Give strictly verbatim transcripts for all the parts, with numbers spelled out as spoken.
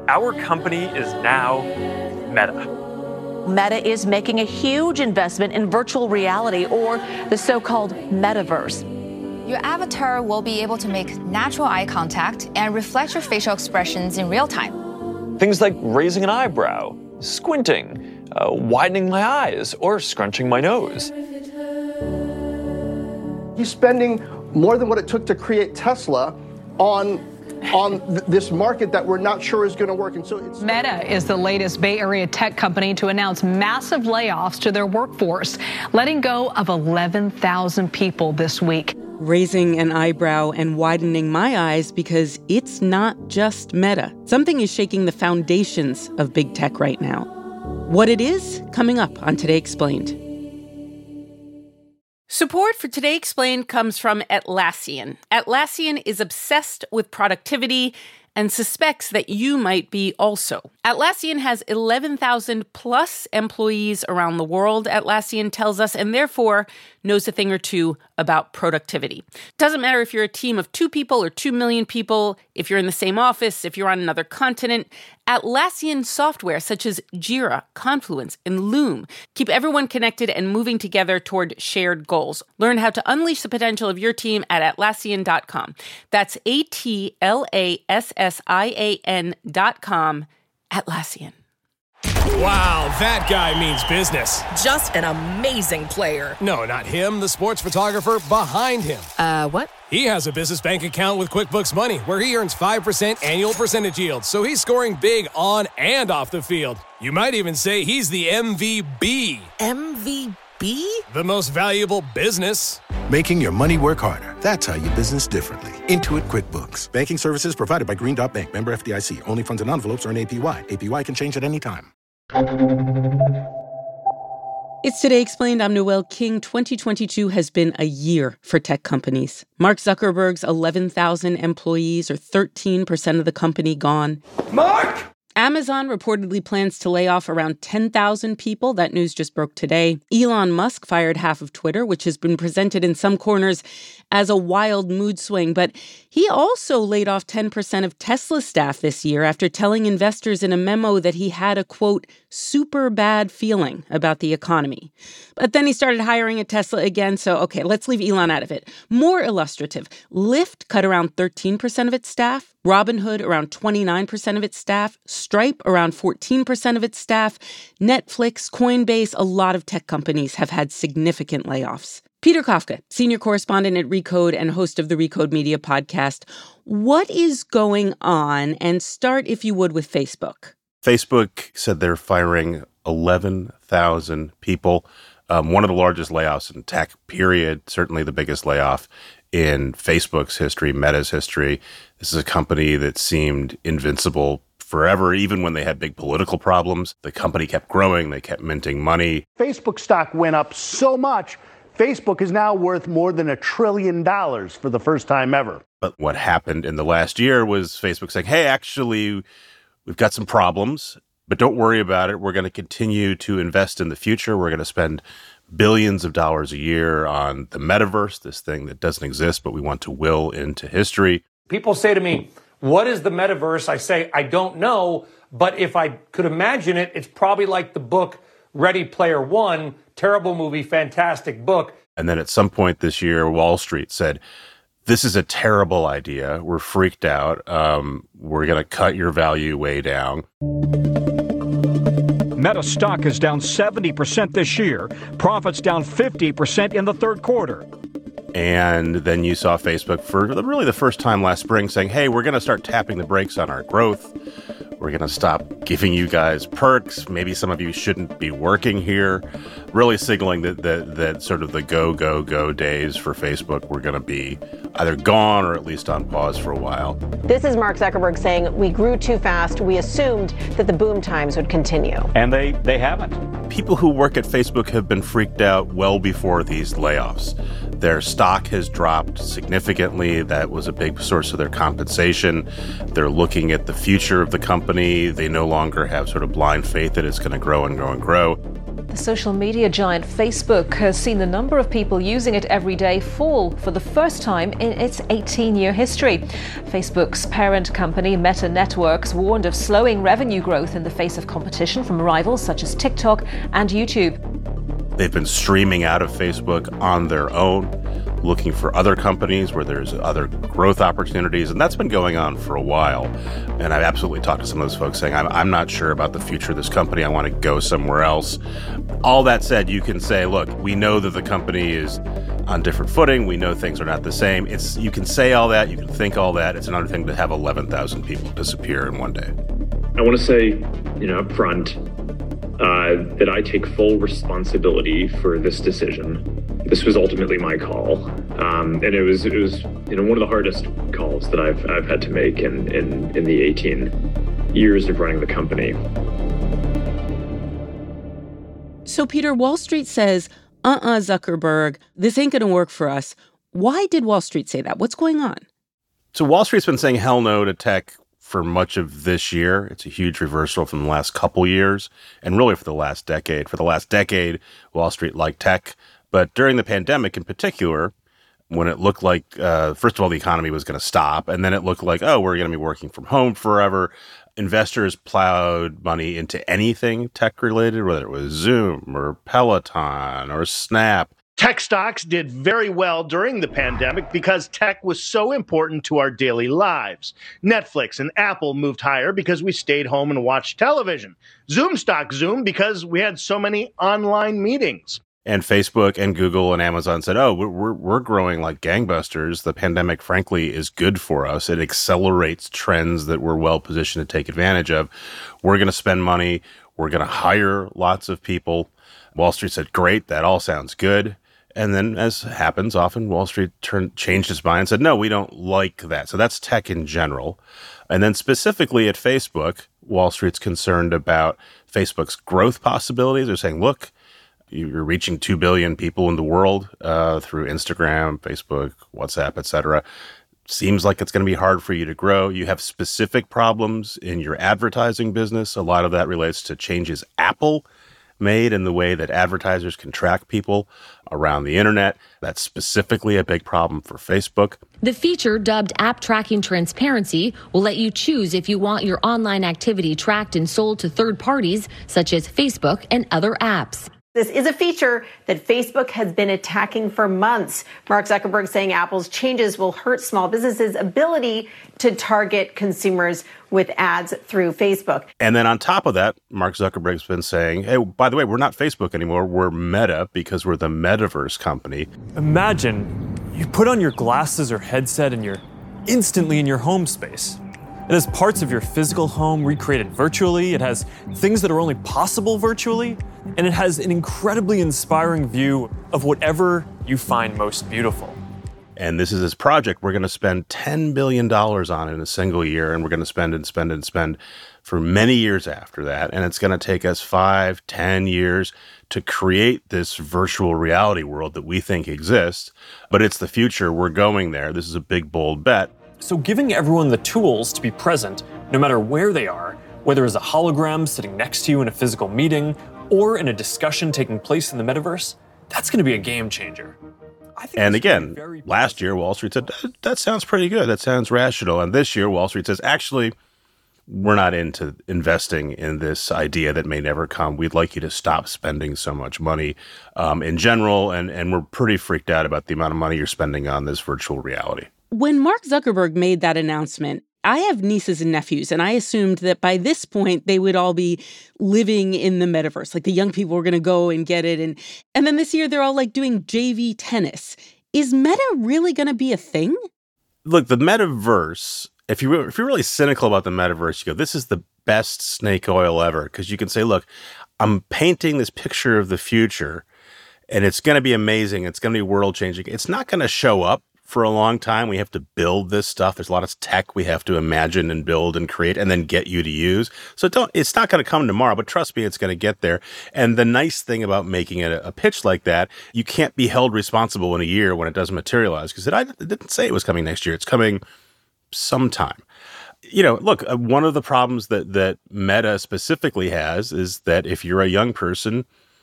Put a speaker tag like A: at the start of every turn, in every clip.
A: Our company is now Meta.
B: Meta is making a huge investment in virtual reality, or the so-called metaverse.
C: Your avatar will be able to make natural eye contact and reflect your facial expressions in real time.
A: Things like raising an eyebrow, squinting, uh, widening my eyes, or scrunching my nose.
D: He's spending more than what it took to create Tesla on on th- this market that we're not sure is going to work. And so it's
E: Meta is the latest Bay Area tech company to announce massive layoffs to their workforce, letting go of eleven thousand people this week.
F: Raising an eyebrow and widening my eyes because it's not just Meta. Something is shaking the foundations of big tech right now. What it is, coming up on Today Explained. Support for Today Explained comes from Atlassian. Atlassian is obsessed with productivity and suspects that you might be also. Atlassian has eleven thousand plus employees around the world, Atlassian tells us, and therefore knows a thing or two about productivity. Doesn't matter if you're a team of two people or two million people, if you're in the same office, if you're on another continent, Atlassian software such as Jira, Confluence, and Loom keep everyone connected and moving together toward shared goals. Learn how to unleash the potential of your team at Atlassian dot com. That's A T L A S S I A N dot com, Atlassian.
G: Wow, that guy means business.
H: Just an amazing player.
G: No, not him, the sports photographer behind him.
H: Uh, what?
G: He has a business bank account with QuickBooks Money where he earns five percent annual percentage yield, so he's scoring big on and off the field. You might even say he's the M V B.
H: M V B?
G: The most valuable business.
I: Making your money work harder. That's how you business differently. Intuit QuickBooks. Banking services provided by Green Dot Bank. Member F D I C. Only funds and envelopes earn A P Y. A P Y can change at any time.
F: It's Today Explained. I'm Noelle King. twenty twenty-two has been a year for tech companies. Mark Zuckerberg's eleven thousand employees, or thirteen percent of the company, gone.
D: Mark!
F: Amazon reportedly plans to lay off around ten thousand people. That news just broke today. Elon Musk fired half of Twitter, which has been presented in some corners as a wild mood swing. But he also laid off ten percent of Tesla staff this year after telling investors in a memo that he had a, quote, super bad feeling about the economy. But then he started hiring at Tesla again. So, okay, let's leave Elon out of it. More illustrative, Lyft cut around thirteen percent of its staff. Robinhood, around twenty-nine percent of its staff. Stripe, around fourteen percent of its staff. Netflix, Coinbase, a lot of tech companies have had significant layoffs. Peter Kafka, senior correspondent at Recode and host of the Recode Media podcast. What is going on? And start, if you would, with Facebook.
J: Facebook said they're firing eleven thousand people. Um, one of the largest layoffs in tech, period. Certainly the biggest layoff in Facebook's history, Meta's history. This is a company that seemed invincible forever, even when they had big political problems. The company kept growing. They kept minting money.
D: Facebook stock went up so much, Facebook is now worth more than a trillion dollars for the first time ever.
J: But what happened in the last year was Facebook saying, hey, actually, we've got some problems, but don't worry about it. We're going to continue to invest in the future. We're going to spend billions of dollars a year on the metaverse, this thing that doesn't exist, but we want to will into history.
K: People say to me, what is the metaverse? I say, I don't know, but if I could imagine it, it's probably like the book Ready Player One, terrible movie, fantastic book.
J: And then at some point this year, Wall Street said, this is a terrible idea. We're freaked out. Um, we're going to cut your value way down.
L: Meta stock is down seventy percent this year. Profits down fifty percent in the third quarter.
J: And then you saw Facebook for really the first time last spring saying, hey, we're going to start tapping the brakes on our growth. We're going to stop giving you guys perks. Maybe some of you shouldn't be working here. Really signaling that, that, that sort of the go, go, go days for Facebook were going to be either gone or at least on pause for a while.
M: This is Mark Zuckerberg saying we grew too fast. We assumed that the boom times would continue.
L: And they, they haven't.
J: People who work at Facebook have been freaked out well before these layoffs. Their stock has dropped significantly. That was a big source of their compensation. They're looking at the future of the company. They no longer have sort of blind faith that it's going to grow and grow and grow.
N: The social media giant Facebook has seen the number of people using it every day fall for the first time in its eighteen-year history. Facebook's parent company, Meta Networks, warned of slowing revenue growth in the face of competition from rivals such as TikTok and YouTube.
J: They've been streaming out of Facebook on their own, looking for other companies where there's other growth opportunities, and that's been going on for a while. And I've absolutely talked to some of those folks saying, I'm, I'm not sure about the future of this company. I want to go somewhere else. All that said, you can say, look, we know that the company is on different footing. We know things are not the same. It's you can say all that. You can think all that. It's another thing to have eleven thousand people disappear in one day.
O: I want to say, you know, up front, uh, that I take full responsibility for this decision. This was ultimately my call, um, and it was it was you know one of the hardest calls that I've I've had to make in in, in the eighteen years of running the company.
F: So, Peter, Wall Street says, uh-uh, Zuckerberg, this ain't going to work for us. Why did Wall Street say that? What's going on?
J: So Wall Street's been saying hell no to tech for much of this year. It's a huge reversal from the last couple years, and really for the last decade. For the last decade, Wall Street liked tech. But during the pandemic in particular, when it looked like, uh, first of all, the economy was going to stop, and then it looked like, oh, we're going to be working from home forever, investors plowed money into anything tech-related, whether it was Zoom or Peloton or Snap.
P: Tech stocks did very well during the pandemic because tech was so important to our daily lives. Netflix and Apple moved higher because we stayed home and watched television. Zoom stock zoomed because we had so many online meetings.
J: And Facebook and Google and Amazon said, oh, we're, we're growing like gangbusters. The pandemic, frankly, is good for us. It accelerates trends that we're well positioned to take advantage of. We're going to spend money. We're going to hire lots of people. Wall Street said, great, that all sounds good. And then, as happens often, Wall Street turned, changed its mind and said, no, we don't like that. So that's tech in general. And then specifically at Facebook, Wall Street's concerned about Facebook's growth possibilities. They're saying, look, you're reaching two billion people in the world uh, through Instagram, Facebook, WhatsApp, et cetera. Seems like it's going to be hard for you to grow. You have specific problems in your advertising business. A lot of that relates to changes Apple made in the way that advertisers can track people around the internet. That's specifically a big problem for Facebook.
Q: The feature, dubbed App Tracking Transparency, will let you choose if you want your online activity tracked and sold to third parties, such as Facebook and other apps.
M: This is a feature that Facebook has been attacking for months. Mark Zuckerberg saying Apple's changes will hurt small businesses' ability to target consumers with ads through Facebook.
J: And then on top of that, Mark Zuckerberg's been saying, hey, by the way, we're not Facebook anymore. We're Meta because we're the metaverse company.
R: Imagine you put on your glasses or headset and you're instantly in your home space. It has parts of your physical home recreated virtually. It has things that are only possible virtually. And it has an incredibly inspiring view of whatever you find most beautiful.
J: And this is this project we're going to spend ten billion dollars on in a single year, and we're going to spend and spend and spend for many years after that. And it's going to take us five, ten years to create this virtual reality world that we think exists. But it's the future. We're going there. This is a big, bold bet.
R: So giving everyone the tools to be present, no matter where they are, whether as a hologram sitting next to you in a physical meeting or in a discussion taking place in the metaverse, that's going to be a game changer.
J: And again, last year, Wall Street said, that, that sounds pretty good. That sounds rational. And this year, Wall Street says, actually, we're not into investing in this idea that may never come. We'd like you to stop spending so much money um, in general. And, and we're pretty freaked out about the amount of money you're spending on this virtual reality.
F: When Mark Zuckerberg made that announcement, I have nieces and nephews, and I assumed that by this point they would all be living in the metaverse. Like the young people were going to go and get it. And, and then this year they're all like doing J V tennis. Is Meta really going to be a thing?
J: Look, the metaverse, if, you, if you're really cynical about the metaverse, you go, this is the best snake oil ever. Because you can say, look, I'm painting this picture of the future, and it's going to be amazing. It's going to be world-changing. It's not going to show up for a long time. We have to build this stuff. There's a lot of tech we have to imagine and build and create and then get you to use. So don't, it's not going to come tomorrow, but trust me, it's going to get there. And the nice thing about making it a, a pitch like that, you can't be held responsible in a year when it doesn't materialize, because it, I, it didn't say it was coming next year. It's coming sometime. You know, look, uh, one of the problems that, that Meta specifically has is that if you're a young person,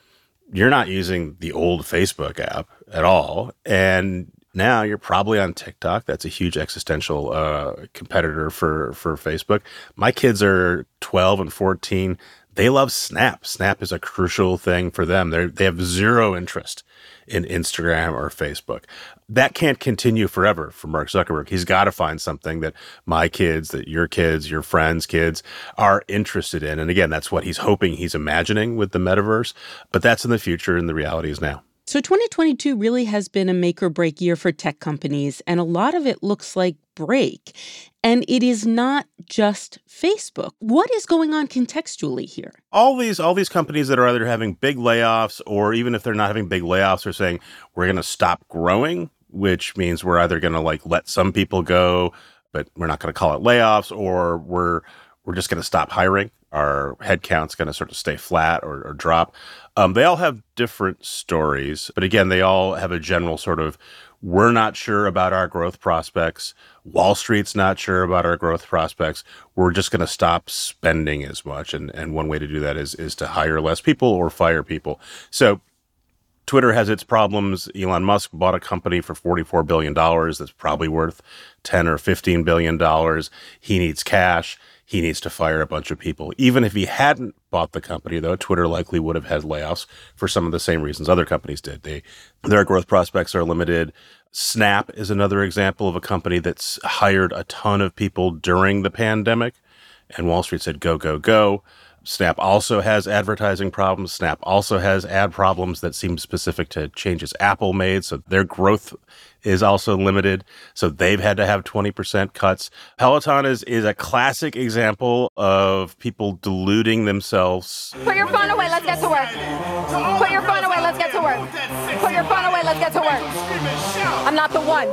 J: you're not using the old Facebook app at all. And now you're probably on TikTok. That's a huge existential uh, competitor for, for Facebook. My kids are twelve and fourteen. They love Snap. Snap is a crucial thing for them. They they have zero interest in Instagram or Facebook. That can't continue forever for Mark Zuckerberg. He's got to find something that my kids, that your kids, your friends' kids are interested in. And again, that's what he's hoping, he's imagining with the metaverse. But that's in the future, and the reality is now.
F: So twenty twenty-two really has been a make or break year for tech companies, and a lot of it looks like break. And it is not just Facebook. What is going on contextually here?
J: All these all these companies that are either having big layoffs, or even if they're not having big layoffs, are saying we're going to stop growing, which means we're either going to like let some people go, but we're not going to call it layoffs, or we're we're just going to stop hiring. Our headcount's going to sort of stay flat or, or drop. Um, they all have different stories, but again, they all have a general sort of, we're not sure about our growth prospects. Wall Street's not sure about our growth prospects. We're just going to stop spending as much. And, and one way to do that is, is to hire less people or fire people. So Twitter has its problems. Elon Musk bought a company for forty-four billion dollars that's probably worth ten or fifteen billion dollars. He needs cash. He needs to fire a bunch of people. Even if he hadn't bought the company, though, Twitter likely would have had layoffs for some of the same reasons other companies did. They, their growth prospects are limited. Snap is another example of a company that's hired a ton of people during the pandemic, and Wall Street said, go, go, go. Snap also has advertising problems. Snap also has ad problems that seem specific to changes Apple made. So their growth is also limited. So they've had to have twenty percent cuts. Peloton is, is a classic example of people deluding themselves.
S: Put your phone away. Let's get to work. Put your phone away. Let's get to work. Put your phone away. Let's get to work. I'm not the one.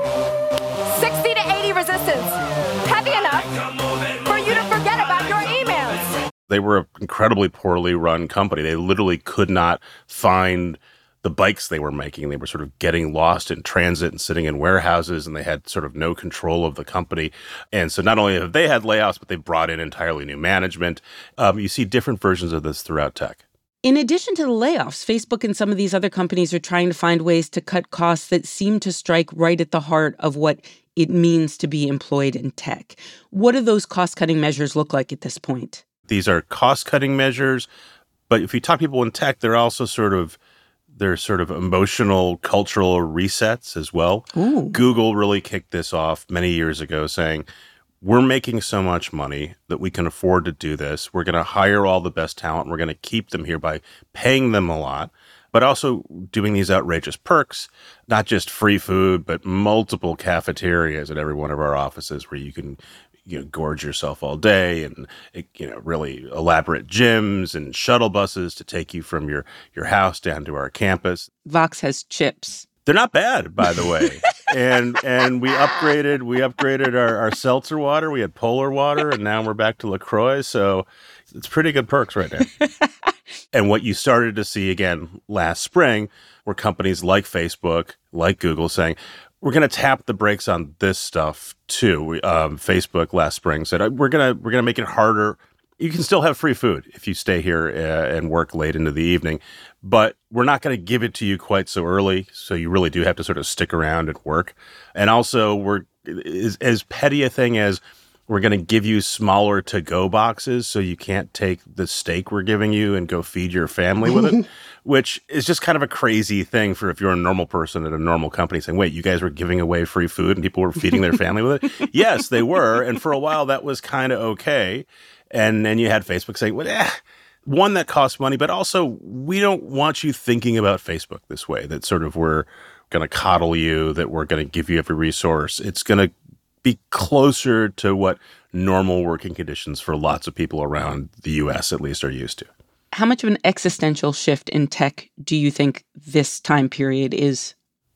S: sixty to eighty resistance. Heavy enough for you to forget about your emails.
J: They were an incredibly poorly run company. They literally could not find the bikes they were making. They were sort of getting lost in transit and sitting in warehouses, and they had sort of no control of the company. And so not only have they had layoffs, but they brought in entirely new management. Um, you see different versions of this throughout tech.
F: In addition to the layoffs, Facebook and some of these other companies are trying to find ways to cut costs that seem to strike right at the heart of what it means to be employed in tech. What do those cost-cutting measures look like at this point?
J: These are cost-cutting measures, but if you talk to people in tech, they're also sort of they're sort of emotional, cultural resets as well.
F: Ooh.
J: Google really kicked this off many years ago, saying, we're making so much money that we can afford to do this. We're going to hire all the best talent. We're going to keep them here by paying them a lot, but also doing these outrageous perks, not just free food, but multiple cafeterias at every one of our offices where you can you know, gorge yourself all day, and, you know, really elaborate gyms and shuttle buses to take you from your, your house down to our campus.
F: Vox has chips.
J: They're not bad, by the way. and and we upgraded we upgraded our, our seltzer water. We had Polar water, and now we're back to LaCroix. So it's pretty good perks right now. And what you started to see again last spring were companies like Facebook, like Google saying, we're going to tap the brakes on this stuff too. We, um, Facebook last spring said we're going to we're going to make it harder. You can still have free food if you stay here uh, and work late into the evening, but we're not going to give it to you quite so early. So you really do have to sort of stick around and work. And also, we're is, as petty a thing as we're going to give you smaller to-go boxes so you can't take the steak we're giving you and go feed your family with it, which is just kind of a crazy thing for if you're a normal person at a normal company saying, wait, you guys were giving away free food and people were feeding their family with it? Yes, they were. And for a while, that was kind of okay. And then you had Facebook saying, well, eh, one, that costs money, but also we don't want you thinking about Facebook this way, that sort of we're going to coddle you, that we're going to give you every resource. It's going to be closer to what normal working conditions for lots of people around the U S at least are used to.
F: How much of an existential shift in tech do you think this time period is?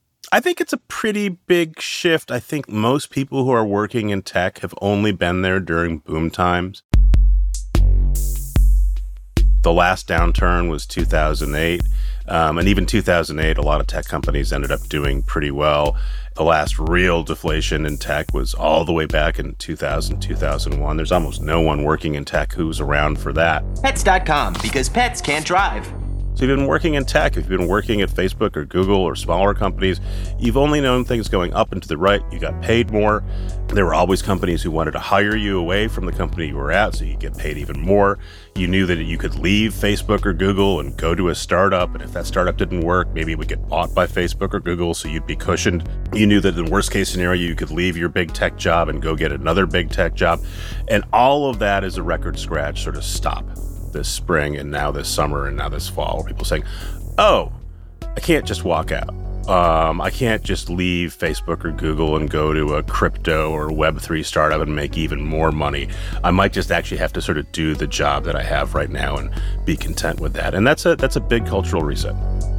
J: I think it's a pretty big shift. I think most people who are working in tech have only been there during boom times. The last downturn was two thousand eight. Um, and even two thousand eight, a lot of tech companies ended up doing pretty well. The last real deflation in tech was all the way back in two thousand, two thousand one. There's almost no one working in tech who's around for that.
T: Pets dot com, because pets can't drive.
J: So if you've been working in tech, if you've been working at Facebook or Google or smaller companies, you've only known things going up and to the right. You got paid more. There were always companies who wanted to hire you away from the company you were at, so you get paid even more. You knew that you could leave Facebook or Google and go to a startup, and if that startup didn't work, maybe it would get bought by Facebook or Google, so you'd be cushioned. You knew that in the worst case scenario, you could leave your big tech job and go get another big tech job. And all of that is a record scratch sort of stop this spring and now this summer and now this fall, where people saying, oh, I can't just walk out. Um, I can't just leave Facebook or Google and go to a crypto or Web three startup and make even more money. I might just actually have to sort of do the job that I have right now and be content with that. And that's a that's a big cultural reset.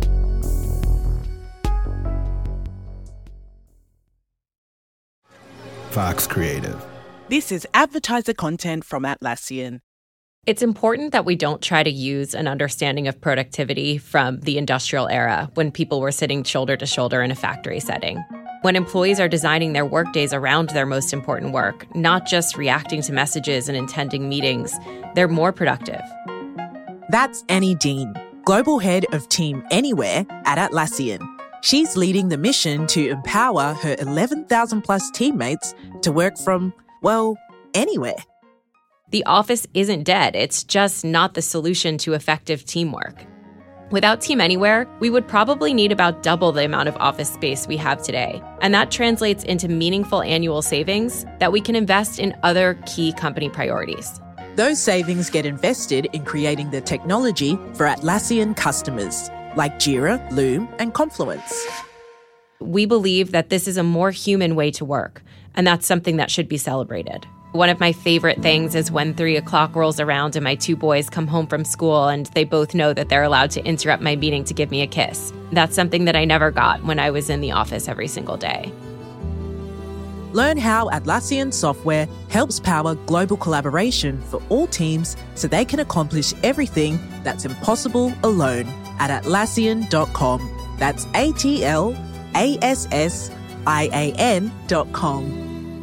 T: Fox Creative.
U: This is advertiser content from Atlassian.
V: It's important that we don't try to use an understanding of productivity from the industrial era when people were sitting shoulder to shoulder in a factory setting. When employees are designing their workdays around their most important work, not just reacting to messages and attending meetings, they're more productive.
U: That's Annie Dean, Global Head of Team Anywhere at Atlassian. She's leading the mission to empower her eleven thousand plus teammates to work from, well, anywhere.
V: The office isn't dead. It's just not the solution to effective teamwork. Without Team Anywhere, we would probably need about double the amount of office space we have today. And that translates into meaningful annual savings that we can invest in other key company priorities.
U: Those savings get invested in creating the technology for Atlassian customers, like Jira, Loom, and Confluence.
V: We believe that this is a more human way to work, and that's something that should be celebrated. One of my favorite things is when three o'clock rolls around and my two boys come home from school and they both know that they're allowed to interrupt my meeting to give me a kiss. That's something that I never got when I was in the office every single day.
U: Learn how Atlassian software helps power global collaboration for all teams so they can accomplish everything that's impossible alone at Atlassian dot com. That's A T L A S S I A N dot com.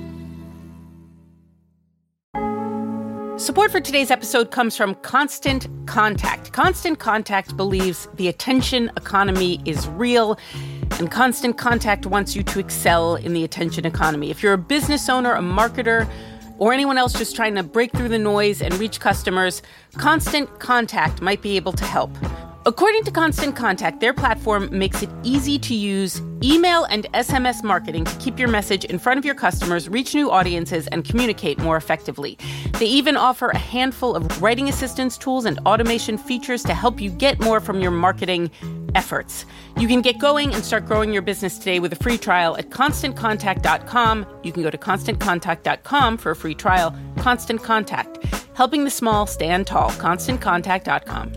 F: Support for today's episode comes from Constant Contact. Constant Contact believes the attention economy is real, and Constant Contact wants you to excel in the attention economy. If you're a business owner, a marketer, or anyone else just trying to break through the noise and reach customers, Constant Contact might be able to help. According to Constant Contact, their platform makes it easy to use email and S M S marketing to keep your message in front of your customers, reach new audiences, and communicate more effectively. They even offer a handful of writing assistance tools and automation features to help you get more from your marketing efforts. You can get going and start growing your business today with a free trial at constant contact dot com. You can go to constant contact dot com for a free trial. Constant Contact, helping the small stand tall. constant contact dot com.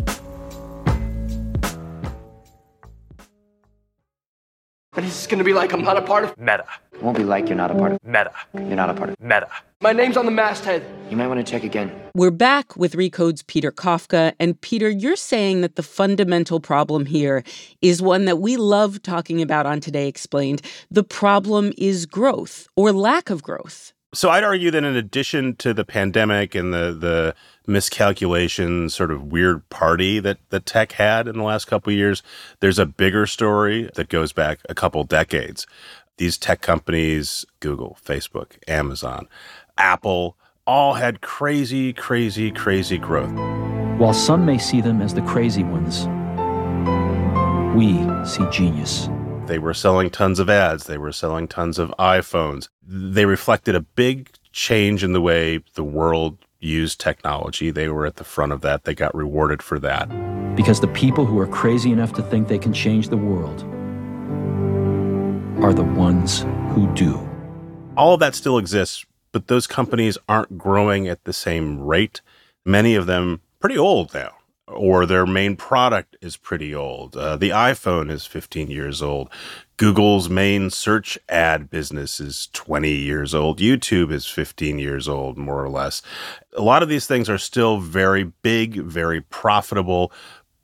W: But it's going to be like I'm not a part of
A: Meta.
W: It won't be like you're not a part of
A: Meta.
W: You're not a part of
A: Meta.
W: My name's on the masthead. You might want to check again.
F: We're back with Recode's Peter Kafka. And Peter, you're saying that the fundamental problem here is one that we love talking about on Today Explained. The problem is growth or lack of growth.
J: So I'd argue that in addition to the pandemic and the the miscalculation, sort of weird party that, that tech had in the last couple of years, there's a bigger story that goes back a couple decades. These tech companies, Google, Facebook, Amazon, Apple, all had crazy, crazy, crazy growth.
L: While some may see them as the crazy ones, we see genius.
J: They were selling tons of ads. They were selling tons of iPhones. They reflected a big change in the way the world used technology. They were at the front of that. They got rewarded for that.
L: Because the people who are crazy enough to think they can change the world are the ones who do.
J: All of that still exists, but those companies aren't growing at the same rate. Many of them pretty old now, or their main product is pretty old. Uh, the iPhone is fifteen years old. Google's main search ad business is twenty years old. YouTube is fifteen years old, more or less. A lot of these things are still very big, very profitable,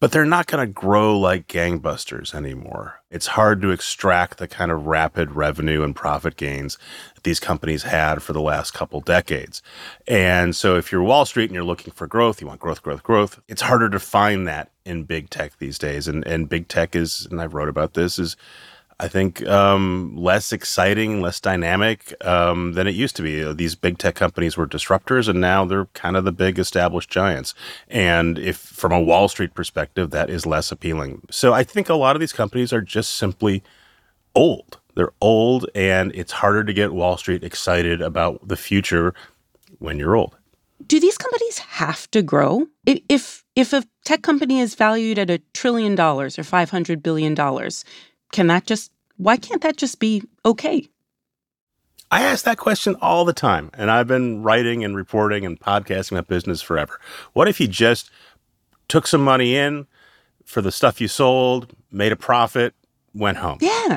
J: but they're not going to grow like gangbusters anymore. It's hard to extract the kind of rapid revenue and profit gains that these companies had for the last couple decades. And so if you're Wall Street and you're looking for growth, you want growth, growth, growth, it's harder to find that in big tech these days. And, and big tech is, and I wrote about this, is I think um, less exciting, less dynamic um, than it used to be. These big tech companies were disruptors, and now they're kind of the big established giants. And if from a Wall Street perspective, that is less appealing. So I think a lot of these companies are just simply old. They're old, and it's harder to get Wall Street excited about the future when you're old.
F: Do these companies have to grow? If if a tech company is valued at a trillion dollars or five hundred billion dollars, can that just, why can't that just be okay?
J: I ask that question all the time, and I've been writing and reporting and podcasting about business forever. What if you just took some money in for the stuff you sold, made a profit, went home?
F: Yeah.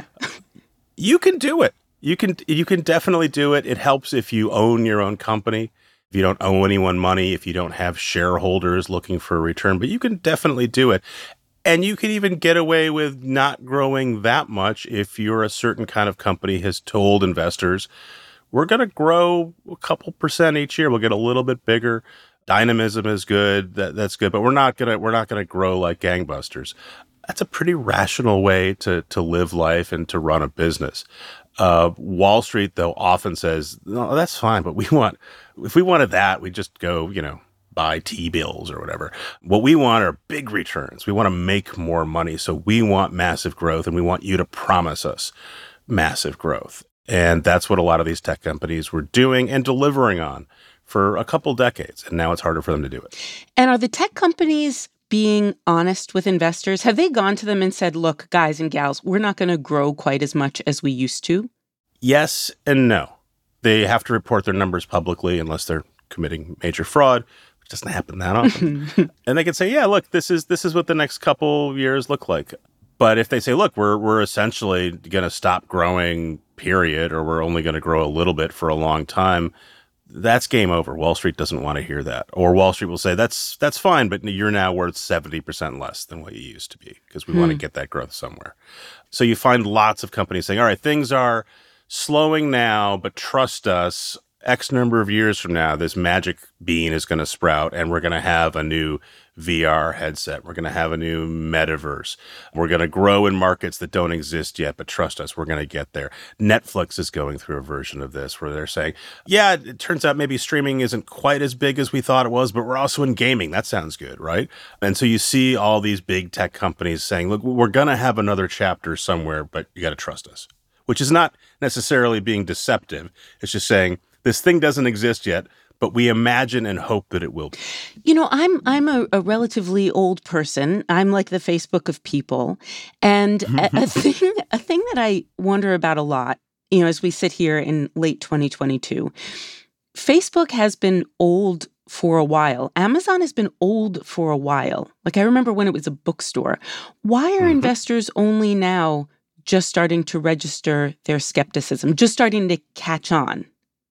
J: You can do it. You can you can definitely do it. It helps if you own your own company, if you don't owe anyone money, if you don't have shareholders looking for a return, but you can definitely do it. And you can even get away with not growing that much if you're a certain kind of company has told investors, we're going to grow a couple percent each year. We'll get a little bit bigger. Dynamism is good. That, that's good. But we're not going to we're not going to grow like gangbusters. That's a pretty rational way to to live life and to run a business. Uh, Wall Street, though, often says, no, that's fine. But we want if we wanted that, we'd just go, you know, buy T-bills or whatever. What we want are big returns. We want to make more money. So we want massive growth, and we want you to promise us massive growth. And that's what a lot of these tech companies were doing and delivering on for a couple decades. And now it's harder for them to do it.
F: And are the tech companies being honest with investors? Have they gone to them and said, look, guys and gals, we're not going to grow quite as much as we used to?
J: Yes and no. They have to report their numbers publicly unless they're committing major fraud. It doesn't happen that often. And they can say, yeah, look, this is this is what the next couple years look like. But if they say, look, we're we're essentially going to stop growing, period, or we're only going to grow a little bit for a long time, that's game over. Wall Street doesn't want to hear that. Or Wall Street will say, that's that's fine, but you're now worth seventy percent less than what you used to be because we hmm. want to get that growth somewhere. So you find lots of companies saying, all right, things are slowing now, but trust us, X number of years from now, this magic bean is going to sprout, and we're going to have a new V R headset. We're going to have a new metaverse. We're going to grow in markets that don't exist yet, but trust us, we're going to get there. Netflix is going through a version of this where they're saying, yeah, it turns out maybe streaming isn't quite as big as we thought it was, but we're also in gaming. That sounds good, right? And so you see all these big tech companies saying, look, we're going to have another chapter somewhere, but you got to trust us, which is not necessarily being deceptive. It's just saying, this thing doesn't exist yet, but we imagine and hope that it will be.
F: You know, I'm I'm a, a relatively old person. I'm like the Facebook of people. And a, a thing a thing that I wonder about a lot, you know, as we sit here in late twenty twenty-two, Facebook has been old for a while. Amazon has been old for a while. Like I remember when it was a bookstore. Why are mm-hmm. investors only now just starting to register their skepticism, just starting to catch on?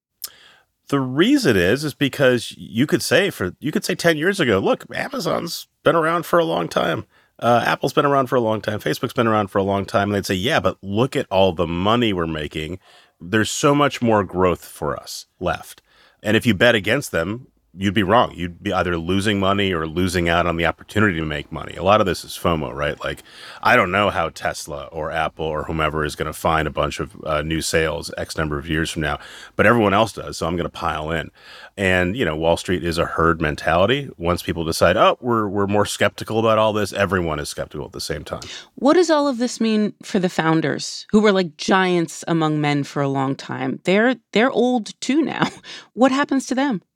J: The reason is, is because you could say for, you could say ten years ago, look, Amazon's been around for a long time. Uh, Apple's been around for a long time. Facebook's been around for a long time. And they'd say, yeah, but look at all the money we're making. There's so much more growth for us left. And if you bet against them, you'd be wrong. You'd be either losing money or losing out on the opportunity to make money. A lot of this is FOMO, right? Like, I don't know how Tesla or Apple or whomever is going to find a bunch of uh, new sales X number of years from now, but everyone else does, so I'm going to pile in. And, you know, Wall Street is a herd mentality. Once people decide, oh, we're we're more skeptical about all this, everyone is skeptical at the same time.
F: What does all of this mean for the founders who were like giants among men for a long time? They're they're old too now. What happens to them?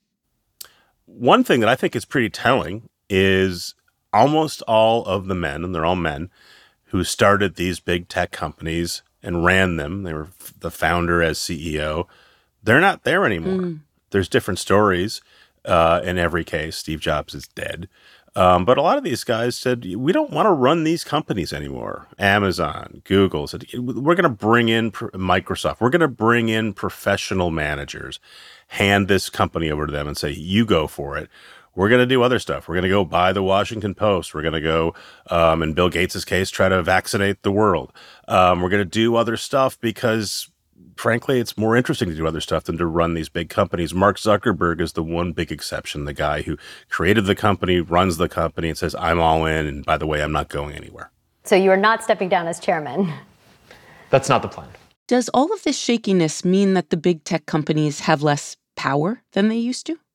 J: One thing that I think is pretty telling is almost all of the men, and they're all men, who started these big tech companies and ran them, they were the founder as C E O, they're not there anymore. Mm. There's different stories uh, in every case. Steve Jobs is dead. Um, but a lot of these guys said, we don't want to run these companies anymore. Amazon, Google said, we're going to bring in Microsoft. We're going to bring in professional managers, hand this company over to them and say, you go for it. we're going to do other stuff. We're going to go buy the Washington Post. We're going to go, um, in Bill Gates' case, try to vaccinate the world. Um, we're going to do other stuff because, frankly, it's more interesting to do other stuff than to run these big companies. Mark Zuckerberg is the one big exception, the guy who created the company, runs the company, and says, I'm all in, and by the way, I'm not going anywhere.
B: So you are not stepping down as chairman?
A: That's not the plan.
F: Does all of this shakiness mean that the big tech companies have less power than they used to?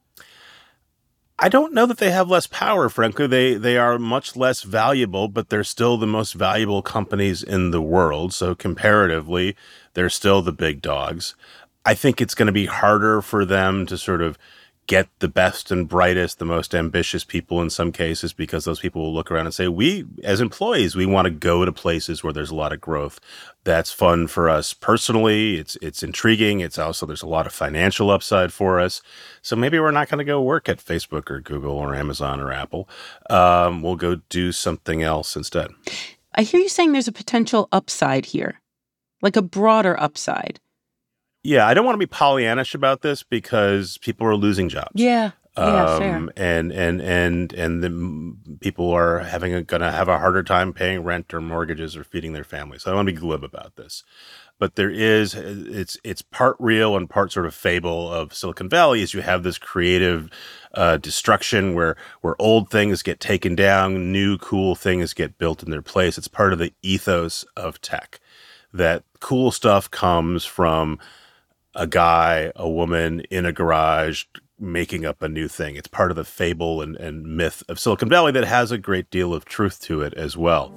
J: I don't know that they have less power, frankly. They they are much less valuable, but they're still the most valuable companies in the world. So comparatively, they're still the big dogs. I think it's going to be harder for them to sort of get the best and brightest, the most ambitious people in some cases, because those people will look around and say, we, as employees, we want to go to places where there's a lot of growth. That's fun for us personally. It's it's intriguing. It's also, there's a lot of financial upside for us. So maybe we're not going to go work at Facebook or Google or Amazon or Apple. Um, we'll go do something else instead.
F: I hear you saying there's a potential upside here, like a broader upside.
J: Yeah, I don't want to be Pollyannish about this because people are losing jobs.
F: Yeah, yeah,
J: um,
F: fair.
J: And and and and the people are having a, gonna have a harder time paying rent or mortgages or feeding their families. So I want to be glib about this, but there is it's it's part real and part sort of fable of Silicon Valley. Is you have this creative uh, destruction where where old things get taken down, new cool things get built in their place. It's part of the ethos of tech that cool stuff comes from a guy, a woman in a garage making up a new thing. It's part of the fable and, and myth of Silicon Valley that has a great deal of truth to it as well.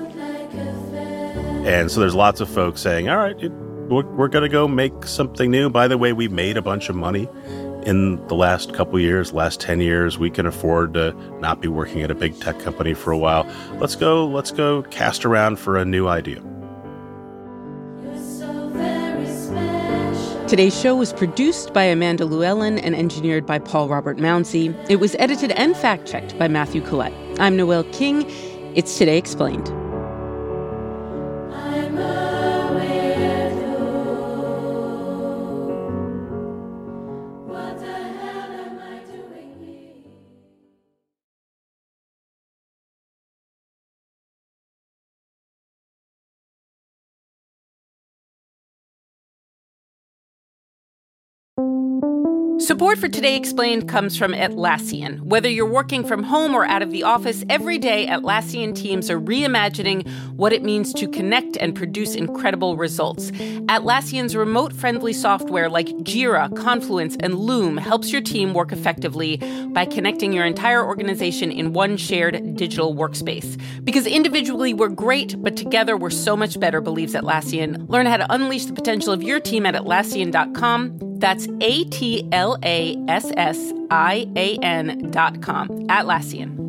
J: And so there's lots of folks saying, all right, it, we're, we're going to go make something new. By the way, we made a bunch of money in the last couple years, last ten years. We can afford to not be working at a big tech company for a while. Let's go, let's go cast around for a new idea.
F: Today's show was produced by Amanda Llewellyn and engineered by Paul Robert Mounsey. It was edited and fact-checked by Matthew Collette. I'm Noelle King. It's Today Explained. Support for Today Explained comes from Atlassian. Whether you're working from home or out of the office, every day Atlassian teams are reimagining what it means to connect and produce incredible results. Atlassian's remote-friendly software like Jira, Confluence, and Loom helps your team work effectively by connecting your entire organization in one shared digital workspace. Because individually we're great, but together we're so much better, believes Atlassian. Learn how to unleash the potential of your team at Atlassian dot com. That's A T L A S S I A N dot com. Atlassian.